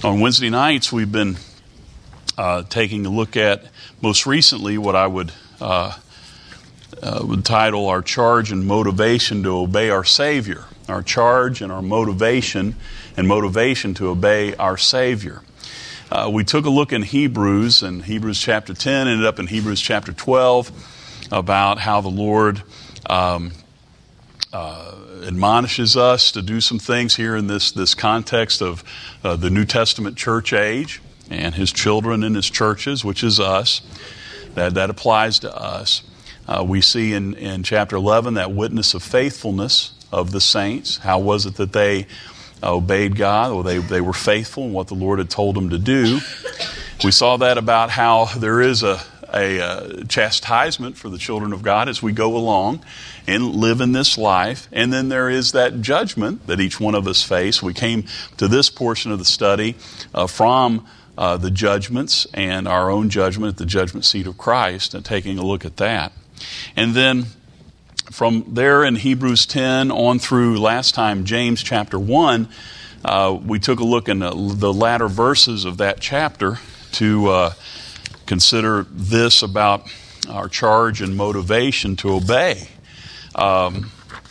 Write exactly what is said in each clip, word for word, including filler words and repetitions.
On Wednesday nights, we've been uh, taking a look at, most recently, what I would, uh, uh, would title our charge and motivation to obey our Savior. Our charge and our motivation, and motivation to obey our Savior. Uh, we took a look in Hebrews, and Hebrews chapter ten, ended up in Hebrews chapter twelve, about how the Lord um, uh, admonishes us to do some things here in this, this context of uh, the New Testament church age and His children in His churches, which is us. That, that applies to us. Uh, we see in, in chapter eleven that witness of faithfulness of the saints. How was it that they obeyed God, or they, they were faithful in what the Lord had told them to do? We saw that about how there is a, a, a chastisement for the children of God as we go along and live in this life. And then there is that judgment that each one of us face. We came to this portion of the study uh, from uh, the judgments and our own judgment at the judgment seat of Christ, and taking a look at that. And then from there in Hebrews ten on through last time James chapter one, uh, we took a look in the, the latter verses of that chapter to uh, consider this about our charge and motivation to obey. Um,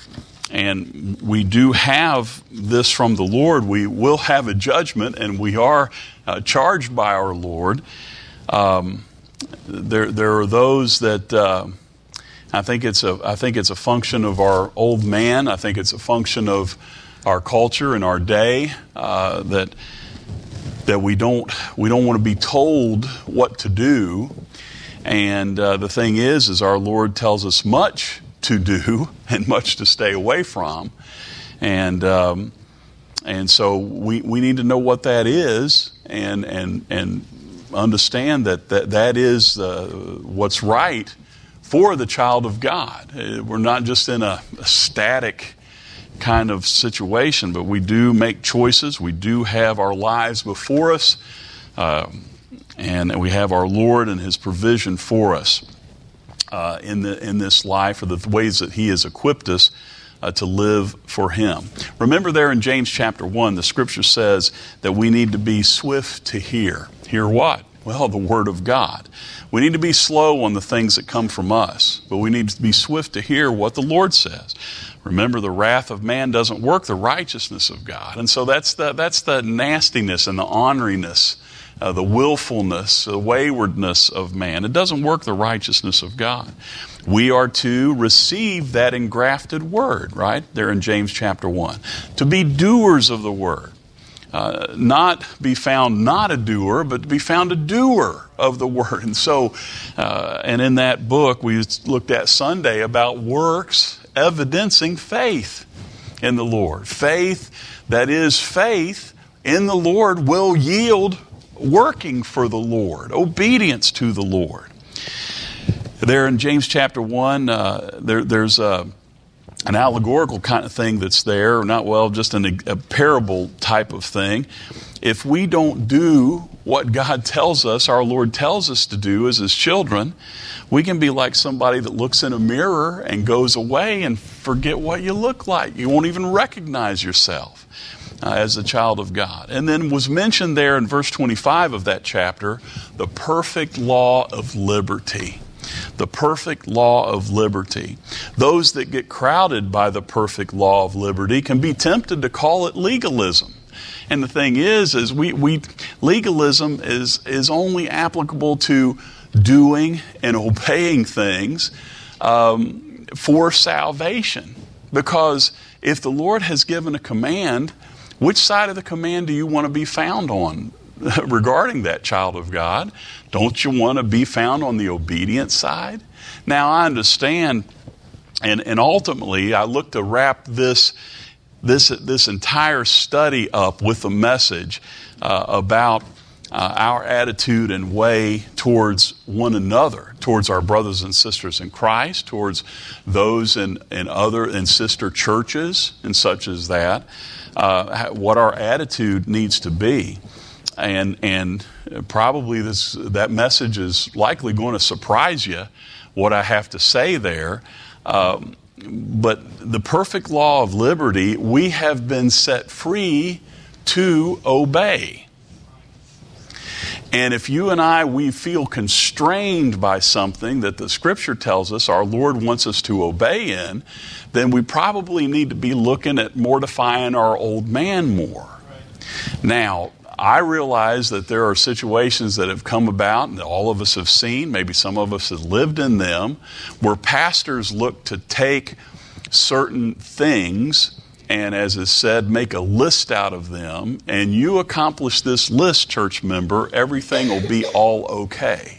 and we do have this from the Lord. We will have a judgment, and we are uh, charged by our Lord. Um, there, there are those that uh, I think it's a I think it's a function of our old man. I think it's a function of our culture and our day uh, that that we don't we don't want to be told what to do. And uh, the thing is, is our Lord tells us much to do and much to stay away from. And um, and so we we need to know what that is, and and and understand that that, that is uh, what's right for the child of God. We're not just in a, a static kind of situation, but we do make choices. We do have our lives before us, uh, and we have our Lord and His provision for us uh, in the in this life, or the ways that He has equipped us uh, to live for Him. Remember, there in James chapter one, the Scripture says that we need to be swift to hear. Hear what? Well, the Word of God. We need to be slow on the things that come from us, but we need to be swift to hear what the Lord says. Remember, the wrath of man doesn't work the righteousness of God. And so that's the, that's the nastiness and the orneriness, uh, the willfulness, the waywardness of man. It doesn't work the righteousness of God. We are to receive that engrafted Word, right? There in James chapter one. To be doers of the Word. Uh, not be found not a doer, but to be found a doer of the Word. And so, uh, and in that book we looked at Sunday about works evidencing faith in the Lord. Faith that is faith in the Lord will yield working for the Lord, obedience to the Lord. There in James chapter one, uh, there, there's a an allegorical kind of thing that's there, or not, well, just an, a parable type of thing. If we don't do what God tells us, our Lord tells us to do as His children, we can be like somebody that looks in a mirror and goes away and forget what you look like. You won't even recognize yourself uh, as a child of God. And then was mentioned there in verse twenty-five of that chapter, the perfect law of liberty. The perfect law of liberty. Those that get crowded by the perfect law of liberty can be tempted to call it legalism. And the thing is, is we, we legalism is, is only applicable to doing and obeying things um, for salvation. Because if the Lord has given a command, which side of the command do you want to be found on? Regarding that, child of God, don't you want to be found on the obedient side? Now, I understand, and, and ultimately, I look to wrap this this this entire study up with a message uh, about uh, our attitude and way towards one another, towards our brothers and sisters in Christ, towards those in, in other and sister churches and such as that. Uh, what our attitude needs to be. And and probably this that message is likely going to surprise you, what I have to say there. Um, but the perfect law of liberty, we have been set free to obey. And if you and I, we feel constrained by something that the Scripture tells us our Lord wants us to obey in, then we probably need to be looking at mortifying our old man more. Right. Now, I realize that there are situations that have come about and that all of us have seen, maybe some of us have lived in them, where pastors look to take certain things and, as is said, make a list out of them, and you accomplish this list, church member, everything will be all okay.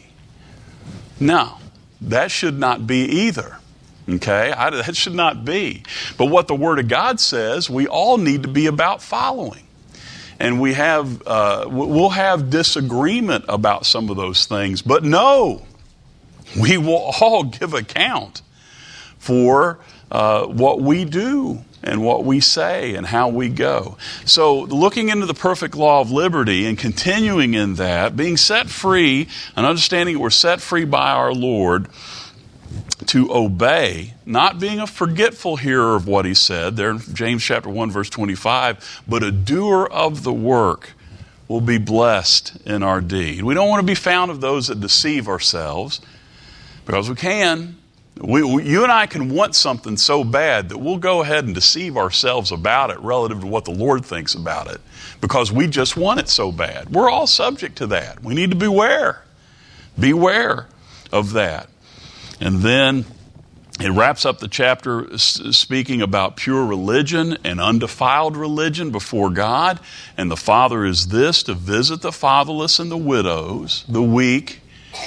No, that should not be either. Okay? I, that should not be. But what the Word of God says, we all need to be about following. And we have, uh, we'll have disagreement about some of those things. But no, we will all give account for uh, what we do and what we say and how we go. So looking into the perfect law of liberty and continuing in that, being set free and understanding that we're set free by our Lord to obey, not being a forgetful hearer of what he said, there in James chapter one, verse twenty-five, but a doer of the work will be blessed in our deed. We don't want to be found of those that deceive ourselves, because we can. We, we, you and I can want something so bad that we'll go ahead and deceive ourselves about it relative to what the Lord thinks about it, because we just want it so bad. We're all subject to that. We need to beware. Beware of that. And then it wraps up the chapter speaking about pure religion and undefiled religion before God. And the Father is this, to visit the fatherless and the widows, the weak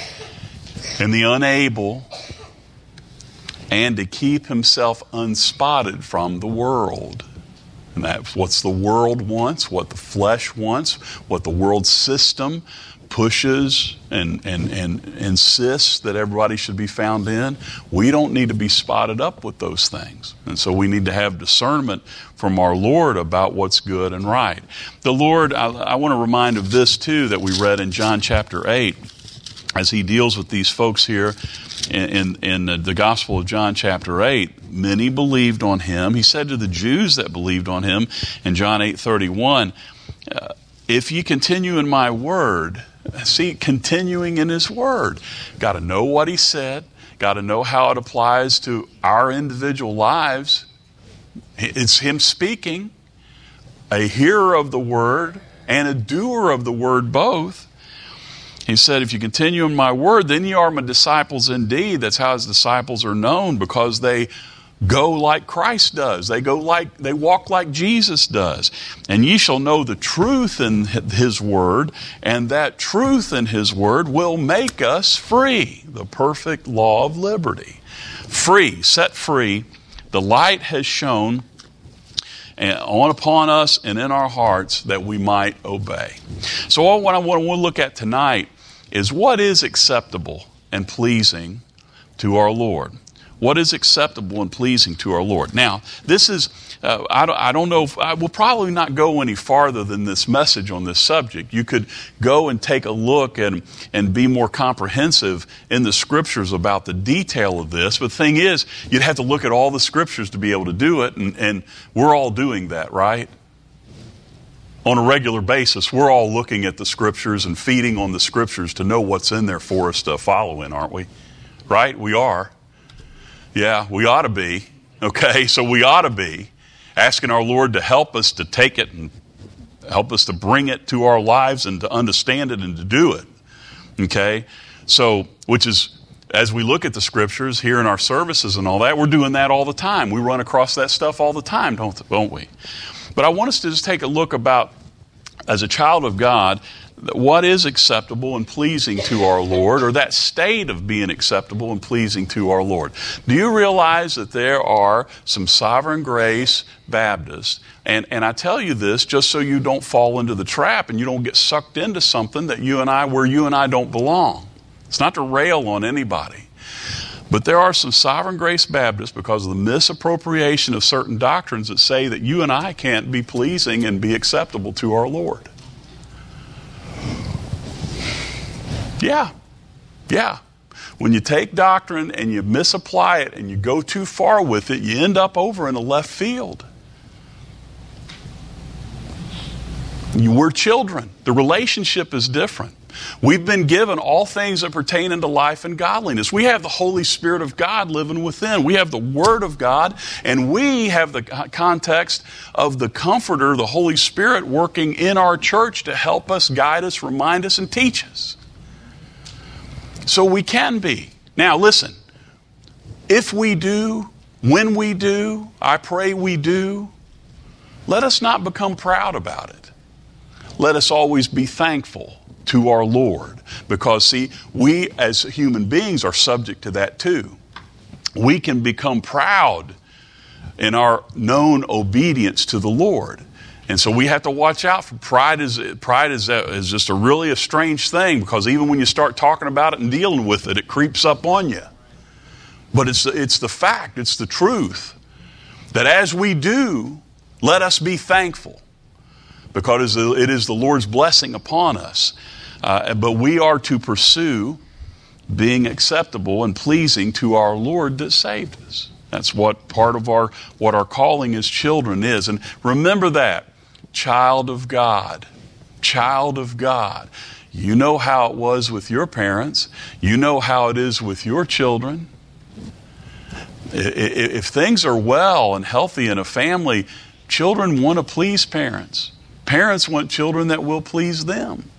and the unable, and to keep himself unspotted from the world. And that's what the world wants, what the flesh wants, what the world system pushes and, and, and insists that everybody should be found in. We don't need to be spotted up with those things. And so we need to have discernment from our Lord about what's good and right. The Lord, I, I want to remind of this too, that we read in John chapter eight, as he deals with these folks here in, in, in the Gospel of John chapter eight. Many believed on him. He said to the Jews that believed on him in John eight thirty-one, uh, if ye continue in my word, see, continuing in his word. Got to know what he said. Got to know how it applies to our individual lives. It's him speaking, a hearer of the word and a doer of the word both. He said, if you continue in my word, then you are my disciples indeed. That's how his disciples are known, because they go like Christ does. They go like, they walk like Jesus does. And ye shall know the truth in his word, and that truth in his word will make us free. The perfect law of liberty. Free, set free. The light has shone on upon us and in our hearts that we might obey. So what I want to look at tonight is what is acceptable and pleasing to our Lord. What is acceptable and pleasing to our Lord? Now, this is, uh, I, don't, I don't know, if, I will probably not go any farther than this message on this subject. You could go and take a look and, and be more comprehensive in the Scriptures about the detail of this. But the thing is, you'd have to look at all the Scriptures to be able to do it, and, and we're all doing that, right? On a regular basis, we're all looking at the Scriptures and feeding on the Scriptures to know what's in there for us to follow in, aren't we? Right? We are. Yeah, we ought to be. Okay, so we ought to be asking our Lord to help us to take it and help us to bring it to our lives and to understand it and to do it. Okay, so, which is, as we look at the Scriptures here in our services and all that, we're doing that all the time. We run across that stuff all the time, don't, don't we? But I want us to just take a look about, as a child of God, what is acceptable and pleasing to our Lord, or that state of being acceptable and pleasing to our Lord. Do you realize that there are some Sovereign Grace Baptists? And, and I tell you this just so you don't fall into the trap and you don't get sucked into something that you and I, where you and I don't belong. It's not to rail on anybody. But there are some Sovereign Grace Baptists, because of the misappropriation of certain doctrines, that say that you and I can't be pleasing and be acceptable to our Lord. Yeah, yeah. When you take doctrine and you misapply it and you go too far with it, you end up over in the left field. We're children. The relationship is different. We've been given all things that pertain unto life and godliness. We have the Holy Spirit of God living within. We have the Word of God, and we have the context of the Comforter, the Holy Spirit, working in our church to help us, guide us, remind us, and teach us. So we can be. Now listen, if we do, when we do, I pray we do, let us not become proud about it. Let us always be thankful to our Lord, because see, we as human beings are subject to that too. We can become proud in our known obedience to the Lord, and so we have to watch out for pride. Is pride is, is just a really a strange thing, because even when you start talking about it and dealing with it, it creeps up on you. But it's it's the fact, it's the truth that as we do, let us be thankful, because it is the Lord's blessing upon us. Uh, but we are to pursue being acceptable and pleasing to our Lord that saved us. That's what part of our what our calling as children is. And remember that, child of God, child of God. You know how it was with your parents. You know how it is with your children. If things are well and healthy in a family, children want to please parents. Parents want children that will please them.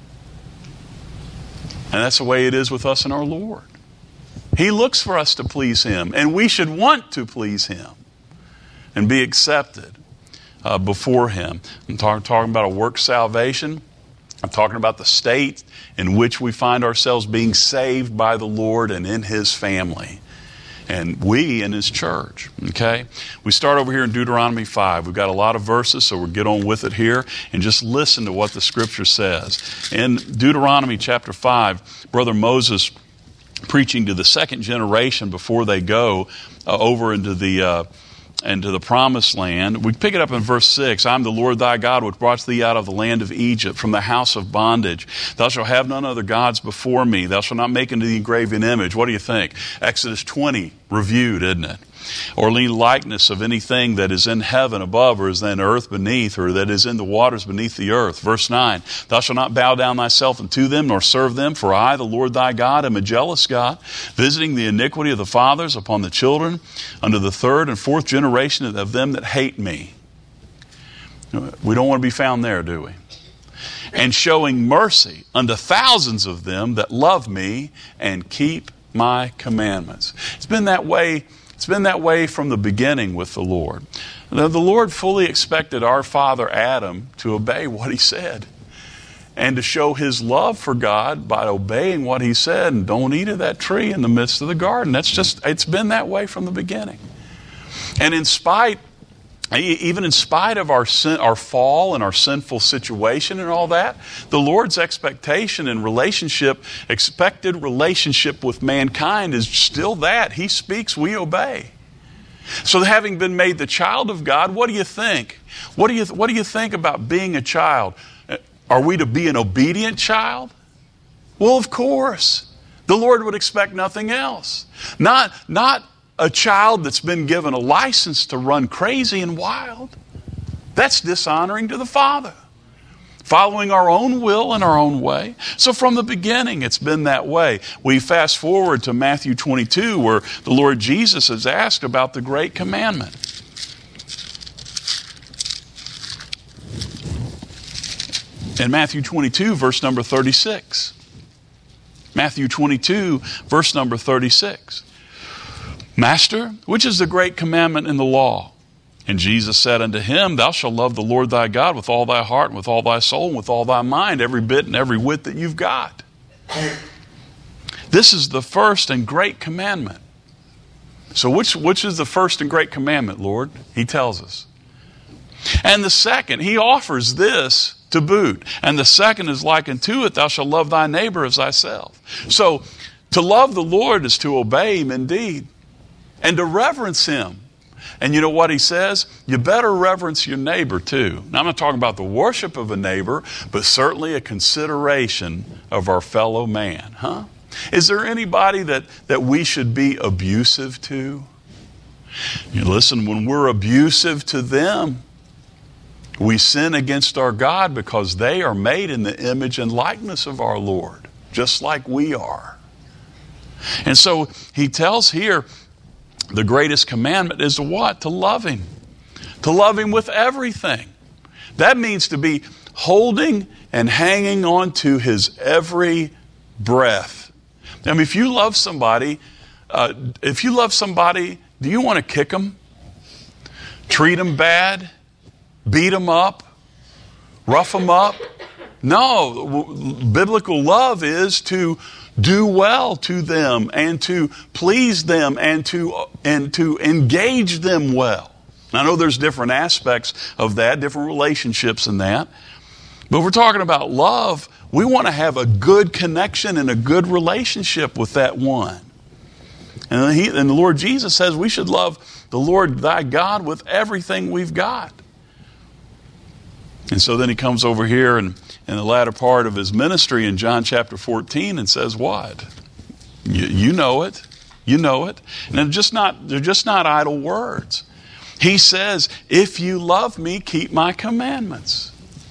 And that's the way it is with us and our Lord. He looks for us to please Him, and we should want to please Him and be accepted uh, before Him. I'm talk, talking about a work salvation. I'm talking about the state in which we find ourselves being saved by the Lord and in His family. And we in His church, okay? We start over here in Deuteronomy five. We've got a lot of verses, so we'll get on with it here and just listen to what the Scripture says. In Deuteronomy chapter five, Brother Moses, preaching to the second generation before they go uh, over into the uh, into the promised land. We pick it up in verse six. I'm the Lord thy God, which brought thee out of the land of Egypt, from the house of bondage. Thou shalt have none other gods before me. Thou shalt not make unto thee graven image. What do you think? Exodus twenty reviewed, isn't it? Or any likeness of anything that is in heaven above, or is in earth beneath, or that is in the waters beneath the earth. Verse nine, thou shalt not bow down thyself unto them, nor serve them, for I, the Lord thy God, am a jealous God, visiting the iniquity of the fathers upon the children, unto the third and fourth generation of them that hate me. We don't want to be found there, do we? And showing mercy unto thousands of them that love me and keep my commandments. It's been that way It's been that way from the beginning with the Lord. Now, the Lord fully expected our father Adam to obey what he said and to show his love for God by obeying what he said, and don't eat of that tree in the midst of the garden. That's just, it's been that way from the beginning. And in spite, even in spite of our sin, our fall and our sinful situation and all that, the Lord's expectation and relationship, expected relationship with mankind is still that. He speaks, we obey. So having been made the child of God, what do you think? What do you, what do you think about being a child? Are we to be an obedient child? Well, of course. The Lord would expect nothing else. Not, not a child that's been given a license to run crazy and wild. That's dishonoring to the Father. Following our own will and our own way. So from the beginning, it's been that way. We fast forward to Matthew twenty-two, where the Lord Jesus is asked about the great commandment. In Matthew twenty-two, verse number thirty-six. Matthew twenty-two, verse number thirty-six. Master, which is the great commandment in the law? And Jesus said unto him, Thou shalt love the Lord thy God with all thy heart, and with all thy soul, and with all thy mind, every bit and every whit that you've got. This is the first and great commandment. So which, which is the first and great commandment, Lord? He tells us. And the second, he offers this to boot. And the second is like unto it, Thou shalt love thy neighbor as thyself. So to love the Lord is to obey Him indeed, and to reverence Him. And you know what he says? You better reverence your neighbor too. Now, I'm not talking about the worship of a neighbor, but certainly a consideration of our fellow man. Huh? Is there anybody that, that we should be abusive to? You listen, when we're abusive to them, We sin against our God because they are made in the image and likeness of our Lord, just like we are. And so he tells here, the greatest commandment is to what? To love him. To love him with everything. That means to be holding and hanging on to his every breath. I mean, if you love somebody, uh, if you love somebody, do you want to kick them? Treat them bad? Beat them up? Rough them up? No. Biblical love is to do well to them and to please them and to, and to engage them well. I know there's different aspects of that, different relationships in that. But we're talking about love. We want to have a good connection and a good relationship with that one. And, he, and the Lord Jesus says we should love the Lord thy God with everything we've got. And so then he comes over here and in the latter part of his ministry in John chapter fourteen and says what? You, you know it. You know it. And they're just not, they're just not idle words. He says, if you love me, keep my commandments.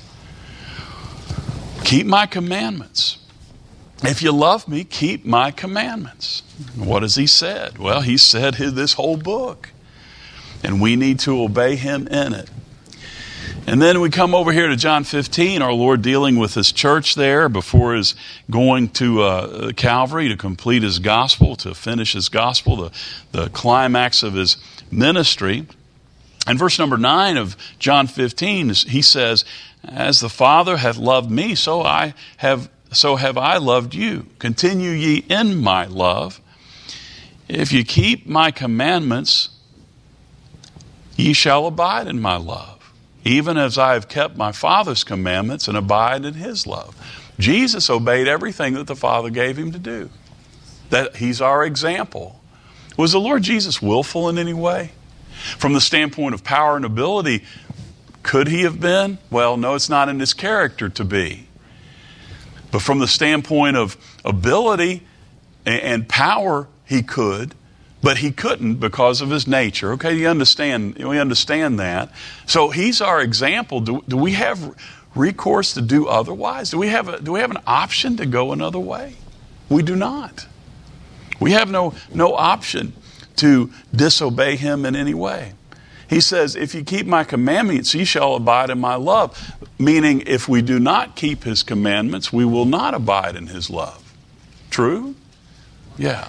Keep my commandments. If you love me, keep my commandments. What has he said? Well, he said this whole book. And we need to obey him in it. And then we come over here to John fifteen, our Lord dealing with his church there before his going to uh, Calvary to complete his gospel, to finish his gospel, the, the climax of his ministry. And verse number nine of John fifteen, he says, as the Father hath loved me, so I have so have I loved you. Continue ye in my love. If you keep my commandments, ye shall abide in my love, even as I have kept my Father's commandments and abide in his love. Jesus obeyed everything that the Father gave him to do. That he's our example. Was the Lord Jesus willful in any way? From the standpoint of power and ability, could he have been? Well, no, it's not in his character to be. But from the standpoint of ability and power, he could. But he couldn't because of his nature. Okay, you understand? We understand that. So he's our example. Do, do we have recourse to do otherwise? Do we have a, do we have an option to go another way? We do not. We have no no option to disobey him in any way. He says, if you keep my commandments, ye shall abide in my love. Meaning, if we do not keep his commandments, we will not abide in his love. True? Yeah.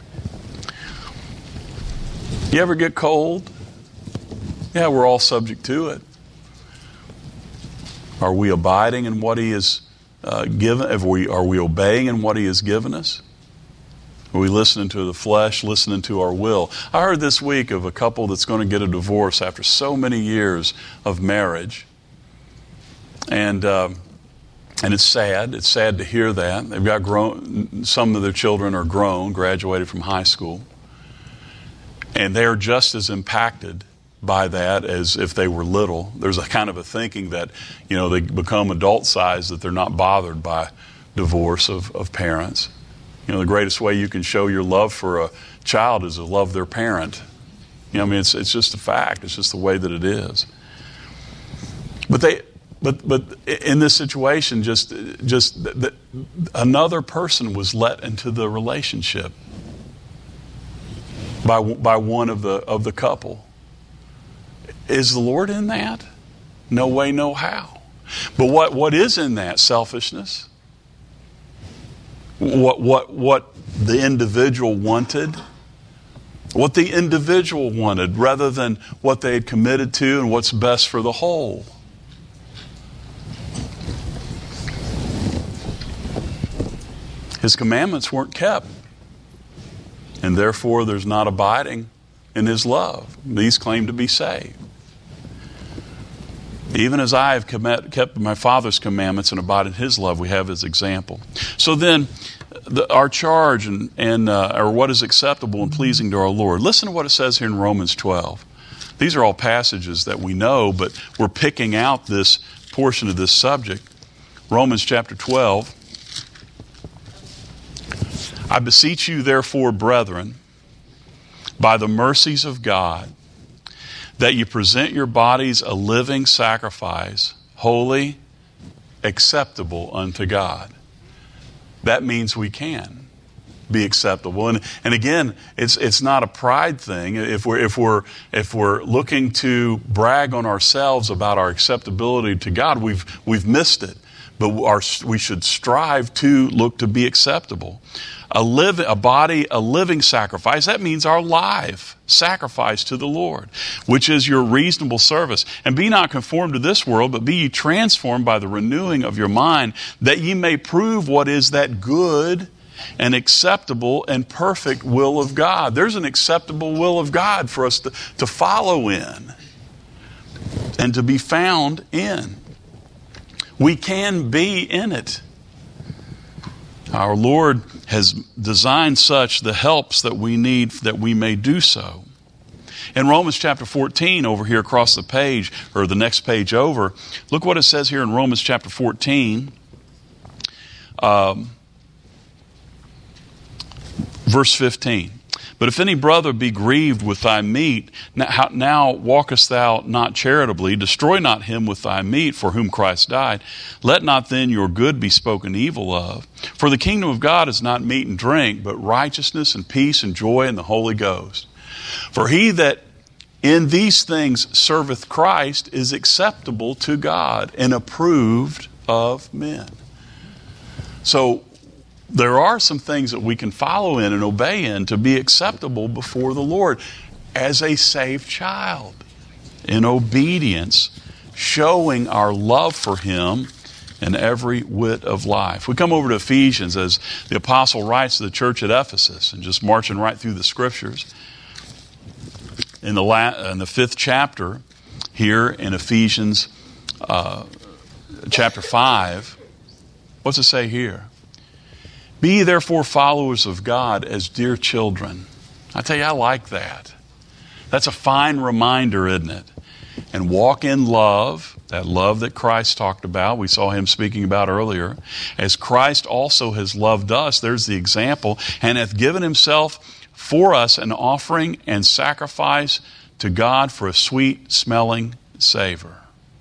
You ever get cold? Yeah, we're all subject to it. Are we abiding in what he has uh, given? Are we, are we obeying in what he has given us? Are we listening to the flesh, listening to our will? I heard this week of a couple that's going to get a divorce after so many years of marriage. And um, and it's sad. It's sad to hear that. They've got grown, some of their children are grown, graduated from high school. And they're just as impacted by that as if they were little. There's a kind of a thinking that, you know, they become adult size, that they're not bothered by divorce of, of parents. You know, the greatest way you can show your love for a child is to love their parent. You know, I mean, it's it's just a fact. It's just the way that it is. But they, but but in this situation, just just th- th- another person was let into the relationship by by one of the of the couple. Is the Lord in that? No way, no how. But what what is in that? Selfishness. What what what the individual wanted, what the individual wanted, rather than what they had committed to and what's best for the whole. His commandments weren't kept, and therefore there's not abiding in his love. These claim to be saved. Even as I have kept my Father's commandments and abide in his love, we have his example. So then, the, our charge and, and uh, or what is acceptable and pleasing to our Lord. Listen to what it says here in Romans twelve. These are all passages that we know, but we're picking out this portion of this subject. Romans chapter twelve. I beseech you, therefore, brethren, by the mercies of God, that you present your bodies a living sacrifice, holy, acceptable unto God. That means we can be acceptable. And and again, it's it's not a pride thing. If we're if we're if we're looking to brag on ourselves about our acceptability to God, we've we've missed it. But our, we should strive to look to be acceptable. A live a body, a living sacrifice, that means our life sacrifice to the Lord, which is your reasonable service. And be not conformed to this world, but be ye transformed by the renewing of your mind, that ye may prove what is that good and acceptable and perfect will of God. There's an acceptable will of God for us to, to follow in and to be found in. We can be in it. Our Lord has designed such the helps that we need that we may do so. In Romans chapter fourteen, over here across the page, or the next page over, look what it says here in Romans chapter fourteen. Um, verse fifteen. But if any brother be grieved with thy meat, now, now walkest thou not charitably, destroy not him with thy meat, for whom Christ died. Let not then your good be spoken evil of. For the kingdom of God is not meat and drink, but righteousness and peace and joy in the Holy Ghost. For he that in these things serveth Christ is acceptable to God and approved of men. So, there are some things that we can follow in and obey in to be acceptable before the Lord as a saved child, in obedience, showing our love for Him in every whit of life. We come over to Ephesians as the apostle writes to the church at Ephesus, and just marching right through the scriptures. In the, la- in the fifth chapter here in Ephesians uh, chapter five, what's it say here? Be ye therefore followers of God as dear children. I tell you, I like that. That's a fine reminder, isn't it? And walk in love, that love that Christ talked about, we saw Him speaking about earlier. As Christ also has loved us, there's the example, and hath given Himself for us an offering and sacrifice to God for a sweet smelling savor.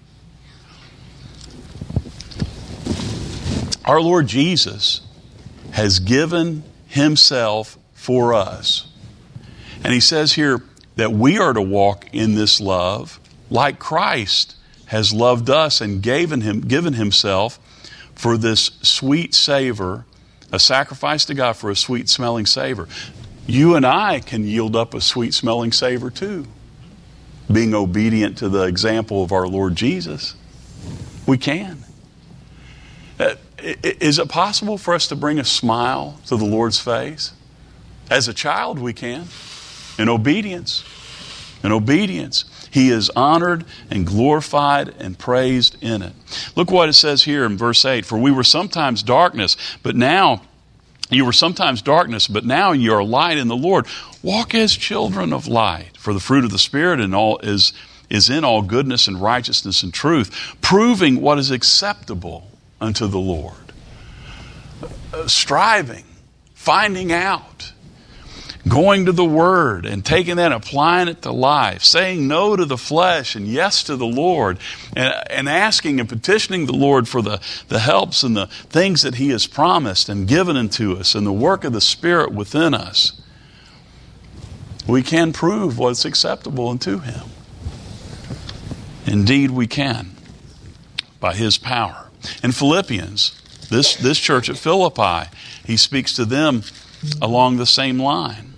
Our Lord Jesus has given Himself for us. And He says here that we are to walk in this love like Christ has loved us and given him, given Himself for this sweet savor, a sacrifice to God for a sweet smelling savor. You and I can yield up a sweet smelling savor too, being obedient to the example of our Lord Jesus. We can. Uh, Is it possible for us to bring a smile to the Lord's face? As a child, we can. In obedience. In obedience. He is honored and glorified and praised in it. Look what it says here in verse eight. For we were sometimes darkness, but now, you were sometimes darkness, but now you are light in the Lord. Walk as children of light. For the fruit of the Spirit in all is, is in all goodness and righteousness and truth, proving what is acceptable unto the Lord. Uh, striving, finding out, going to the Word and taking that and applying it to life, saying no to the flesh and yes to the Lord, and, and asking and petitioning the Lord for the, the helps and the things that He has promised and given unto us and the work of the Spirit within us. We can prove what's acceptable unto Him. Indeed we can, by His power. In Philippians, this, this church at Philippi, he speaks to them along the same line.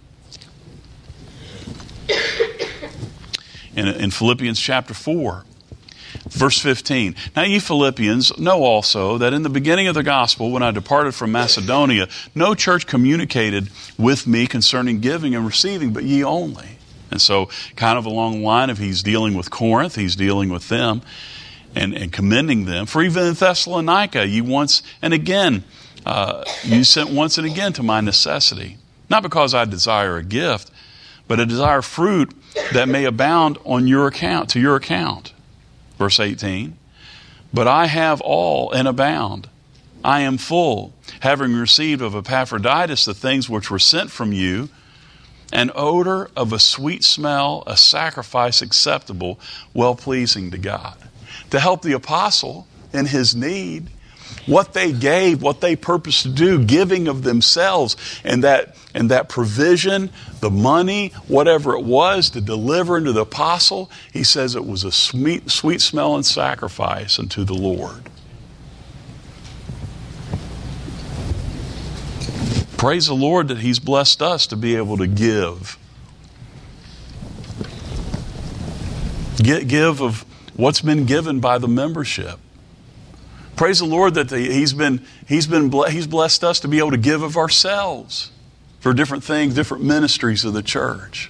In, in Philippians chapter four, verse fifteen. Now ye Philippians know also that in the beginning of the gospel, when I departed from Macedonia, no church communicated with me concerning giving and receiving, but ye only. And so kind of along the line of he's dealing with Corinth, he's dealing with them. And, and commending them. For even in Thessalonica, you once and again, uh, you sent once and again to my necessity. Not because I desire a gift, but I desire fruit that may abound on your account, to your account. Verse eighteen. But I have all and abound. I am full, having received of Epaphroditus the things which were sent from you, an odor of a sweet smell, a sacrifice acceptable, well-pleasing to God. To help the apostle in his need, what they gave, what they purposed to do, giving of themselves, and that and that provision, the money, whatever it was to deliver into the apostle, he says it was a sweet, sweet smell and sacrifice unto the Lord. Praise the Lord that He's blessed us to be able to give. Get, give of what's been given by the membership. Praise the Lord that the, He's been He's been He's blessed us to be able to give of ourselves for different things, different ministries of the church.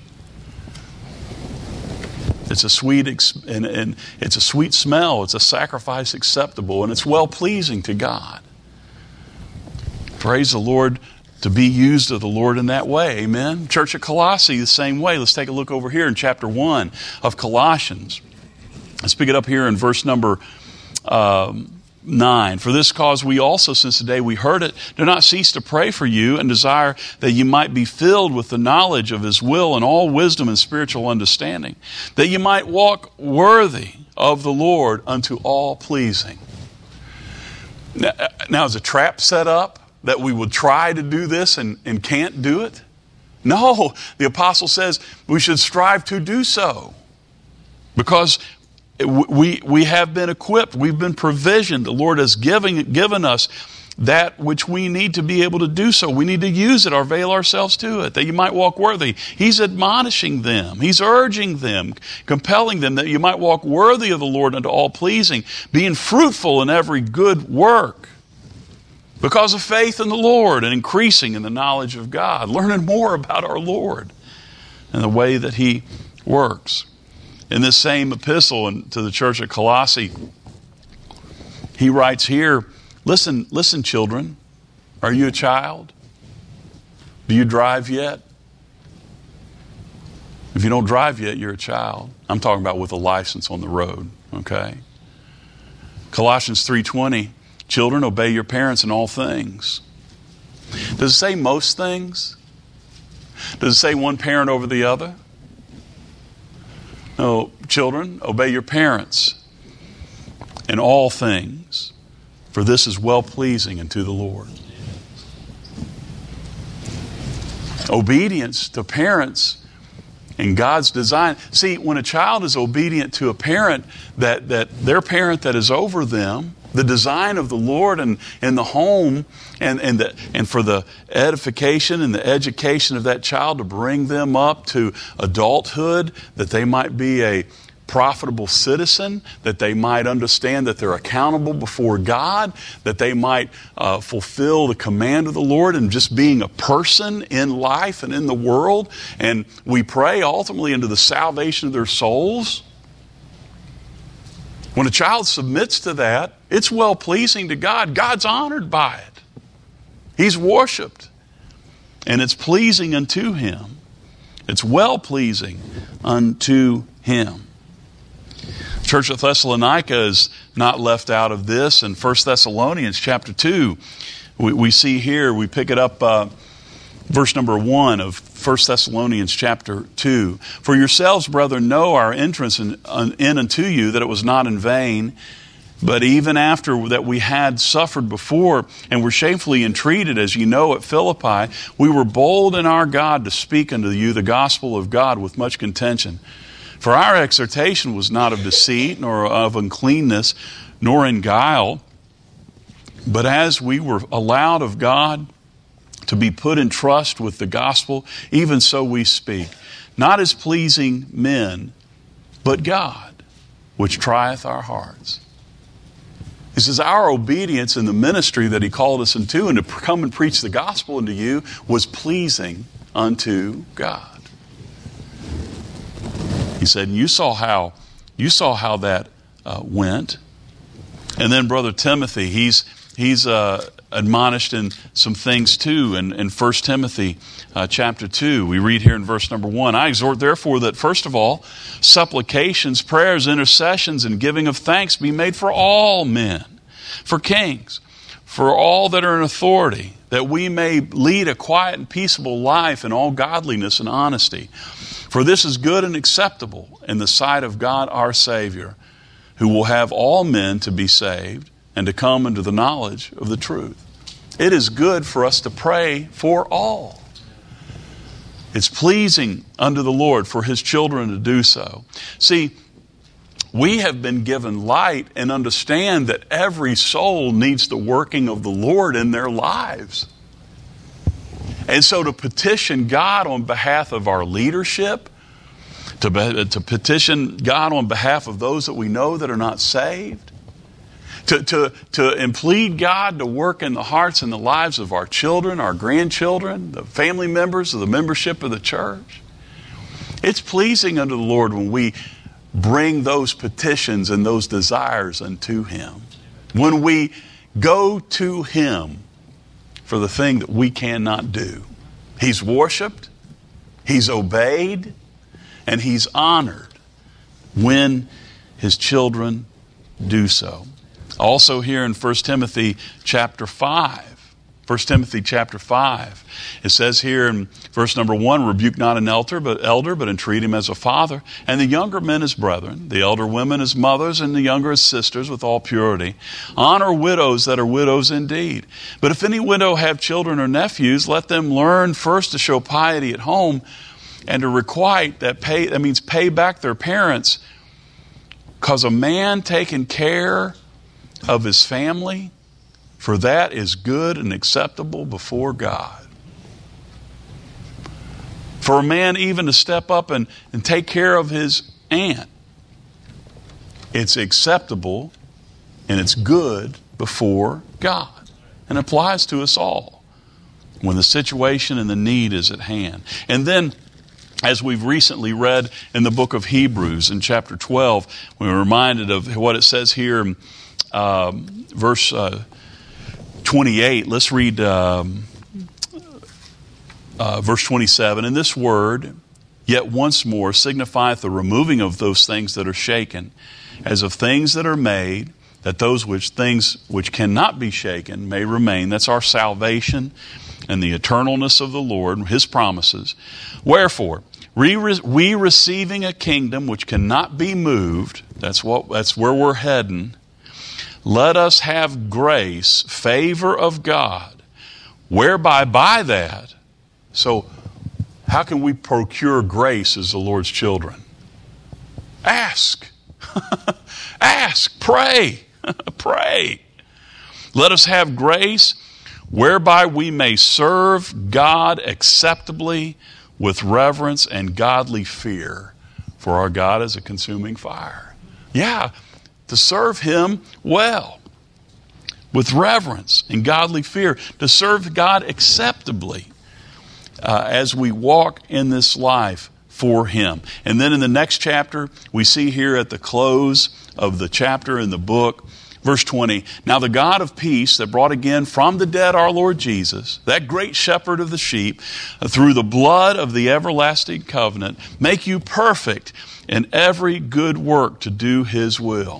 It's a sweet and, and it's a sweet smell. It's a sacrifice acceptable, and it's well pleasing to God. Praise the Lord to be used of the Lord in that way. Amen. Church at Colossae, the same way. Let's take a look over here in chapter one of Colossians. Let's pick it up here in verse number um, nine. For this cause we also, since the day we heard it, do not cease to pray for you and desire that you might be filled with the knowledge of His will and all wisdom and spiritual understanding, that you might walk worthy of the Lord unto all pleasing. Now, now is a trap set up that we would try to do this and, and can't do it? No, the apostle says we should strive to do so because we, we have been equipped. We've been provisioned. The Lord has given, given us that which we need to be able to do so. We need to use it or avail ourselves to it, that you might walk worthy. He's admonishing them. He's urging them, compelling them that you might walk worthy of the Lord unto all pleasing, being fruitful in every good work, because of faith in the Lord and increasing in the knowledge of God, learning more about our Lord and the way that He works. In this same epistle to the church at Colossae, he writes here, listen, listen, children, are you a child? Do you drive yet? If you don't drive yet, you're a child. I'm talking about with a license on the road, okay? Colossians three twenty, children, obey your parents in all things. Does it say most things? Does it say one parent over the other? No, children, obey your parents in all things, for this is well-pleasing unto the Lord. Obedience to parents in God's design. See, when a child is obedient to a parent, that, that their parent that is over them, the design of the Lord and in the home and, and, the, and for the edification and the education of that child to bring them up to adulthood, that they might be a profitable citizen, that they might understand that they're accountable before God, that they might uh, fulfill the command of the Lord and just being a person in life and in the world. And we pray ultimately into the salvation of their souls. When a child submits to that, it's well-pleasing to God. God's honored by it. He's worshiped. And it's pleasing unto Him. It's well-pleasing unto Him. Church of Thessalonica is not left out of this. In First Thessalonians chapter two, we, we see here, we pick it up, uh, verse number one of First Thessalonians chapter two. For yourselves, brethren, know our entrance in, in unto you, that it was not in vain. But even after that we had suffered before and were shamefully entreated, as you know, at Philippi, we were bold in our God to speak unto you the gospel of God with much contention. For our exhortation was not of deceit, nor of uncleanness, nor in guile, but as we were allowed of God to be put in trust with the gospel, even so we speak, not as pleasing men, but God, which trieth our hearts. He says our obedience in the ministry that He called us into and to come and preach the gospel unto you was pleasing unto God. He said, you saw how you saw how that uh, went. And then Brother Timothy, he's he's uh, admonished in some things too. In, in First Timothy uh, chapter two, we read here in verse number one, I exhort therefore that first of all, supplications, prayers, intercessions, and giving of thanks be made for all men, for kings, for all that are in authority, that we may lead a quiet and peaceable life in all godliness and honesty. For this is good and acceptable in the sight of God our Savior, who will have all men to be saved and to come into the knowledge of the truth. It is good for us to pray for all. It's pleasing unto the Lord for His children to do so. See, we have been given light and understand that every soul needs the working of the Lord in their lives. And so to petition God on behalf of our leadership, to, to petition God on behalf of those that we know that are not saved, to, to, to plead God to work in the hearts and the lives of our children, our grandchildren, the family members of the membership of the church. It's pleasing unto the Lord when we bring those petitions and those desires unto Him. When we go to Him for the thing that we cannot do. He's worshiped, He's obeyed, and He's honored when His children do so. Also here in First Timothy chapter five, First Timothy chapter five, it says here in verse number one, rebuke not an elder, but elder, but entreat him as a father, and the younger men as brethren, the elder women as mothers, and the younger as sisters with all purity. Honor widows that are widows indeed. But if any widow have children or nephews, let them learn first to show piety at home, and to requite, that pay, that means pay back their parents, because a man taking care of his family, for that is good and acceptable before God. For a man even to step up and, and take care of his aunt, it's acceptable and it's good before God. And applies to us all when the situation and the need is at hand. And then, as we've recently read in the book of Hebrews in chapter twelve, we were reminded of what it says here in um, verse uh, twenty-eight. Let's read um, uh, verse twenty-seven. And this word, yet once more, signifieth the removing of those things that are shaken, as of things that are made, that those which things which cannot be shaken may remain. That's our salvation and the eternalness of the Lord, His promises. Wherefore, we, we receiving a kingdom which cannot be moved, that's what that's where we're heading. Let us have grace, favor of God, whereby by that. So, how can we procure grace as the Lord's children? Ask. Ask. Pray. Pray. Let us have grace whereby we may serve God acceptably with reverence and godly fear, for our God is a consuming fire. Yeah, to serve Him well, with reverence and godly fear, to serve God acceptably uh, as we walk in this life for Him. And then in the next chapter, we see here at the close of the chapter in the book, verse twenty, now the God of peace that brought again from the dead our Lord Jesus, that great shepherd of the sheep, through the blood of the everlasting covenant, make you perfect in every good work to do His will.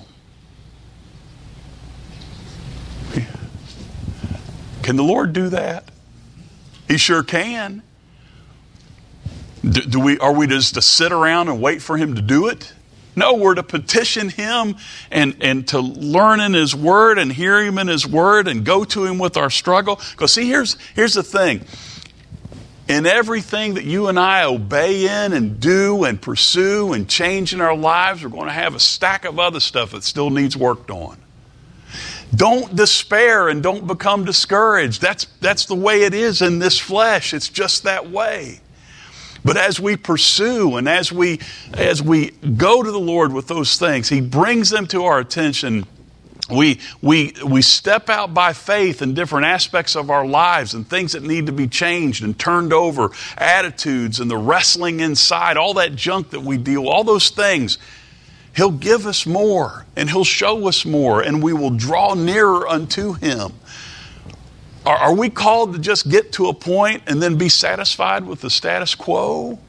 Can the Lord do that? He sure can. Do, do we, are we just to sit around and wait for Him to do it? No, we're to petition Him and, and to learn in His Word and hear Him in His Word and go to Him with our struggle. Because see, here's, here's the thing. In everything that you and I obey in and do and pursue and change in our lives, we're going to have a stack of other stuff that still needs worked on. Don't despair and don't become discouraged. That's, that's the way it is in this flesh. It's just that way. But as we pursue and as we as we go to the Lord with those things, He brings them to our attention. We we we step out by faith in different aspects of our lives and things that need to be changed and turned over, attitudes and the wrestling inside, all that junk that we deal with, all those things. He'll give us more and He'll show us more and we will draw nearer unto Him. Are we called to just get to a point and then be satisfied with the status quo?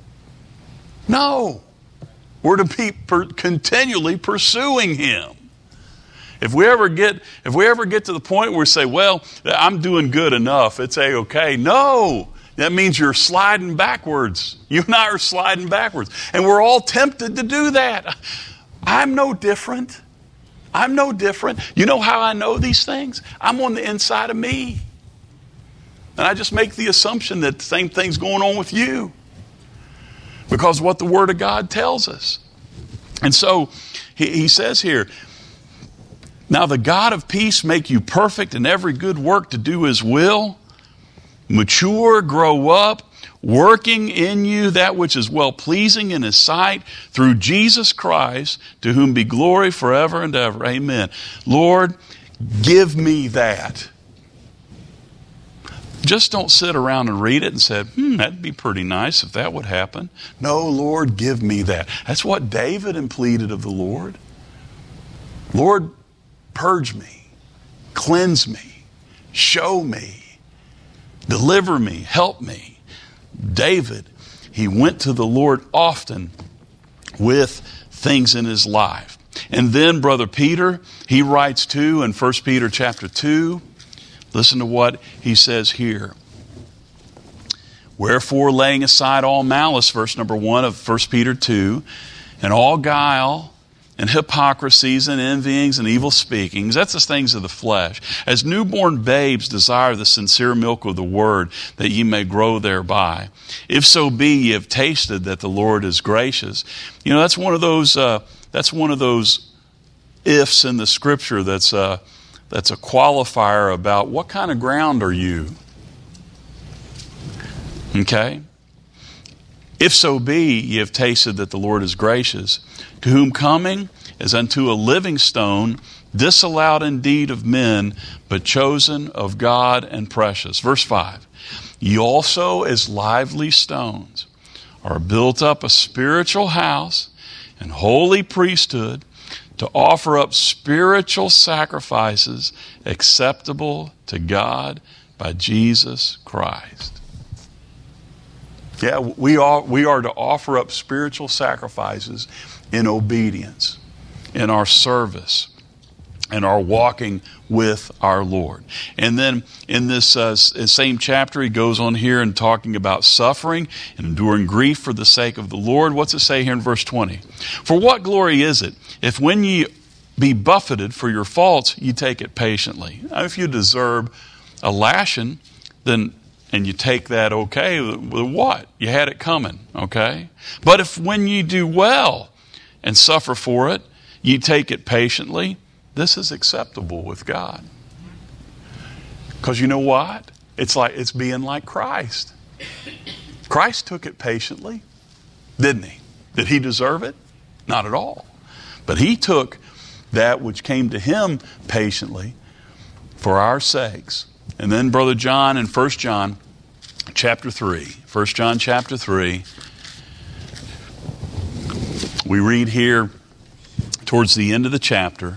No. We're to be per- continually pursuing Him. If we ever get, if we ever get to the point where we say, well, I'm doing good enough, it's a-okay. No, that means you're sliding backwards. You and I are sliding backwards. And we're all tempted to do that. I'm no different. I'm no different. You know how I know these things? I'm on the inside of me. And I just make the assumption that the same thing's going on with you, because of what the Word of God tells us. And so he, he says here, now the God of peace make you perfect in every good work to do His will, mature, grow up, working in you that which is well-pleasing in His sight, through Jesus Christ, to whom be glory forever and ever. Amen. Lord, give me that. Just don't sit around and read it and say, hmm, that'd be pretty nice if that would happen. No, Lord, give me that. That's what David pleaded of the Lord. Lord, purge me, cleanse me, show me, deliver me, help me. David, he went to the Lord often with things in his life. And then Brother Peter, he writes too in First Peter chapter two. Listen to what he says here. Wherefore, laying aside all malice, verse number one of First Peter two, and all guile and hypocrisies and envyings and evil speakings, that's the things of the flesh. As newborn babes desire the sincere milk of the word, that ye may grow thereby. If so be ye have tasted that the Lord is gracious. You know, that's one of those. Uh, that's one of those ifs in the Scripture. That's uh, that's a qualifier about what kind of ground are you. Okay. If so be ye have tasted that the Lord is gracious, to whom coming as unto a living stone, disallowed indeed of men, but chosen of God and precious. Verse five, ye also as lively stones are built up a spiritual house and holy priesthood, to offer up spiritual sacrifices acceptable to God by Jesus Christ. Yeah, we are, we are to offer up spiritual sacrifices in obedience, in our service, in our walking with our Lord. And then in this uh, same chapter, he goes on here and talking about suffering and enduring grief for the sake of the Lord. What's it say here in verse twenty? For what glory is it if when ye be buffeted for your faults, ye take it patiently? Now, if you deserve a lashing, then and you take that, okay, with what? You had it coming, okay? But if when ye do well and suffer for it, ye take it patiently, this is acceptable with God. Because you know what? It's like it's being like Christ. Christ took it patiently, didn't he? Did he deserve it? Not at all. But he took that which came to him patiently for our sakes. And then Brother John in First John chapter three, First John chapter three, we read here towards the end of the chapter,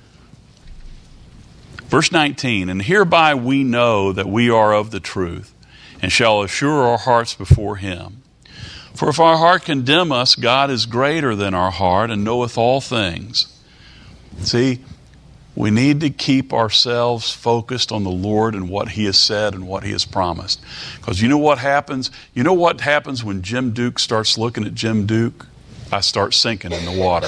verse nineteen, and hereby we know that we are of the truth, and shall assure our hearts before him. For if our heart condemn us, God is greater than our heart, and knoweth all things. See, we need to keep ourselves focused on the Lord and what He has said and what He has promised. Because you know what happens? You know what happens when Jim Duke starts looking at Jim Duke? I start sinking in the water.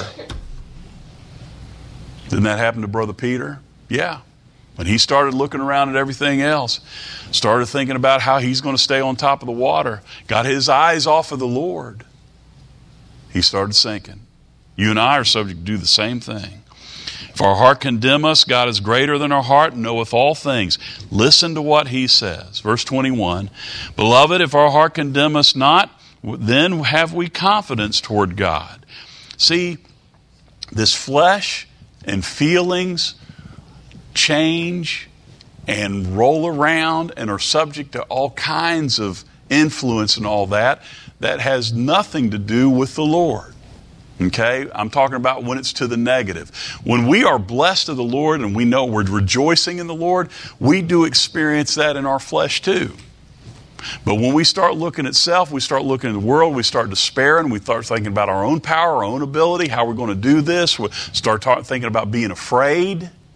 Didn't that happen to Brother Peter? Yeah. When he started looking around at everything else, started thinking about how he's going to stay on top of the water, got his eyes off of the Lord, he started sinking. You and I are subject to do the same thing. If our heart condemn us, God is greater than our heart and knoweth all things. Listen to what he says. Verse twenty-one, beloved, if our heart condemn us not, then have we confidence toward God. See, this flesh and feelings change and roll around and are subject to all kinds of influence and all that. That has nothing to do with the Lord. Okay, I'm talking about when it's to the negative. When we are blessed of the Lord and we know we're rejoicing in the Lord, we do experience that in our flesh too. But when we start looking at self, we start looking at the world, we start despairing, we start thinking about our own power, our own ability, how we're going to do this, we start talk, thinking about being afraid.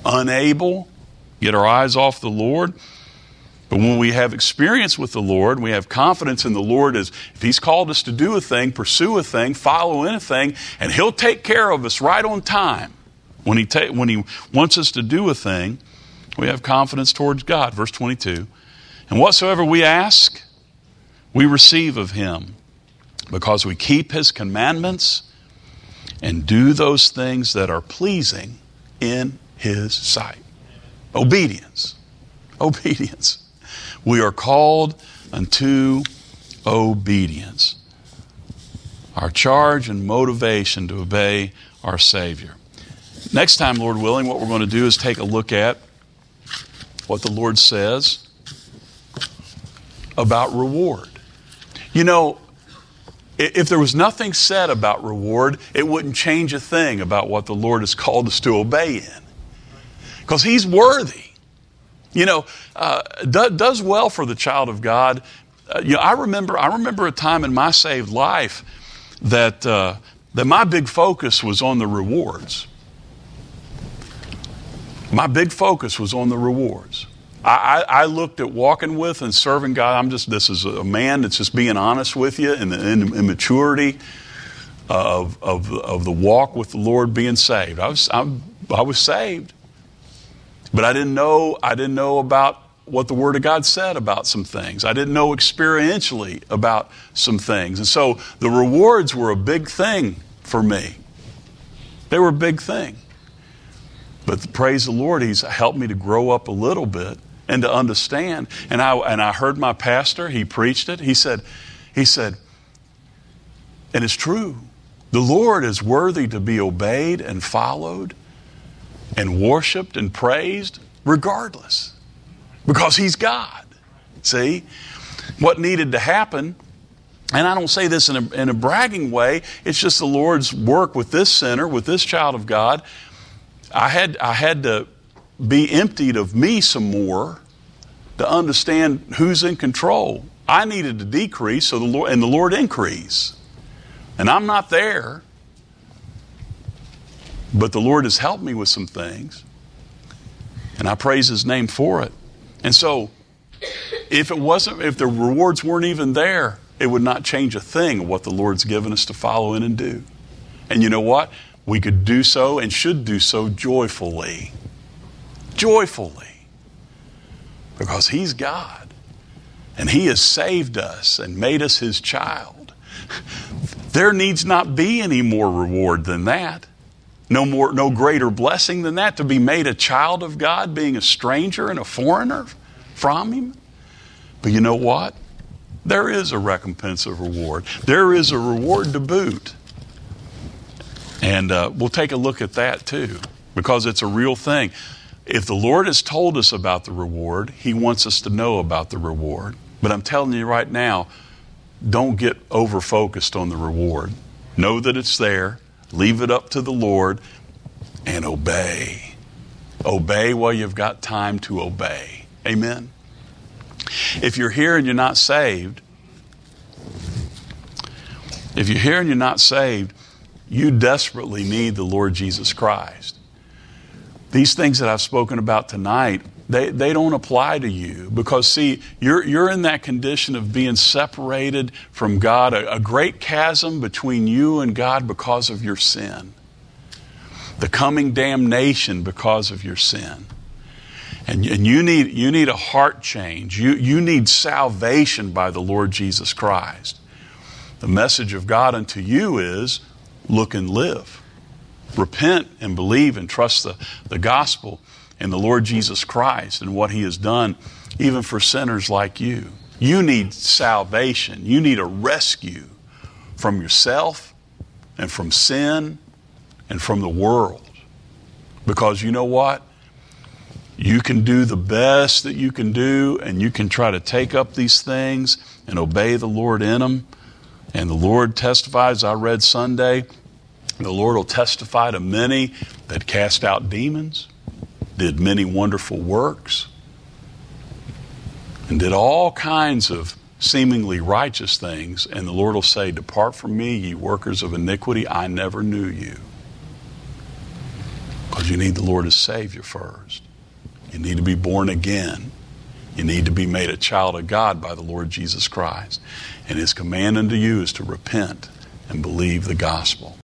unable, get our eyes off the Lord. But when we have experience with the Lord, we have confidence in the Lord as if He's called us to do a thing, pursue a thing, follow in a thing, and He'll take care of us right on time. When He ta- when He wants us to do a thing, we have confidence towards God. Verse twenty-two, and whatsoever we ask, we receive of Him, because we keep His commandments and do those things that are pleasing in His sight. Obedience. Obedience. We are called unto obedience. Our charge and motivation to obey our Savior. Next time, Lord willing, what we're going to do is take a look at what the Lord says about reward. You know, if there was nothing said about reward, it wouldn't change a thing about what the Lord has called us to obey in. Because He's worthy. You know, uh, do, does well for the child of God. Uh, you know, I remember, I remember a time in my saved life that uh, that my big focus was on the rewards. My big focus was on the rewards. I, I, I looked at walking with and serving God. I'm just this is a man that's just being honest with you in the in immaturity of of of the walk with the Lord, being saved. I was I, I was saved. But I didn't know, I didn't know about what the Word of God said about some things. I didn't know experientially about some things. And so the rewards were a big thing for me. They were a big thing. But praise the Lord, He's helped me to grow up a little bit and to understand. And I and I heard my pastor, he preached it. He said, he said, and it's true, the Lord is worthy to be obeyed and followed and worshiped and praised regardless, because He's God. See, what needed to happen, and I don't say this in a, in a bragging way, it's just the Lord's work with this sinner, with this child of God. I had I had to be emptied of me some more to understand who's in control. I needed to decrease so the Lord and the Lord increase, and I'm not there. But the Lord has helped me with some things, and I praise His name for it. And so, if it wasn't, if the rewards weren't even there, it would not change a thing of what the Lord's given us to follow in and do. And you know what? We could do so and should do so joyfully. Joyfully. Because He's God, and He has saved us and made us His child. There needs not be any more reward than that. No more, no greater blessing than that, to be made a child of God, being a stranger and a foreigner from Him. But you know what? There is a recompense of reward. There is a reward to boot. And uh, we'll take a look at that too, because it's a real thing. If the Lord has told us about the reward, He wants us to know about the reward. But I'm telling you right now, don't get over-focused on the reward. Know that it's there. Leave it up to the Lord and obey. Obey while you've got time to obey. Amen. If you're here and you're not saved, if you're here and you're not saved, you desperately need the Lord Jesus Christ. These things that I've spoken about tonight, they, they don't apply to you, because see, you're, you're in that condition of being separated from God, a, a great chasm between you and God because of your sin. The coming damnation because of your sin. And, and you need, you need a heart change. You, you need salvation by the Lord Jesus Christ. The message of God unto you is, look and live. Repent and believe and trust the, the gospel and the Lord Jesus Christ and what He has done, even for sinners like you. You need salvation. You need a rescue from yourself and from sin and from the world. Because you know what? You can do the best that you can do, and you can try to take up these things and obey the Lord in them. And the Lord testifies, I read Sunday, the Lord will testify to many that cast out demons, did many wonderful works, and did all kinds of seemingly righteous things. And the Lord will say, depart from me, ye workers of iniquity, I never knew you. Because Because you need the Lord as Savior first. You need to be born again. You need to be made a child of God by the Lord Jesus Christ. And His command unto you is to repent and believe the gospel.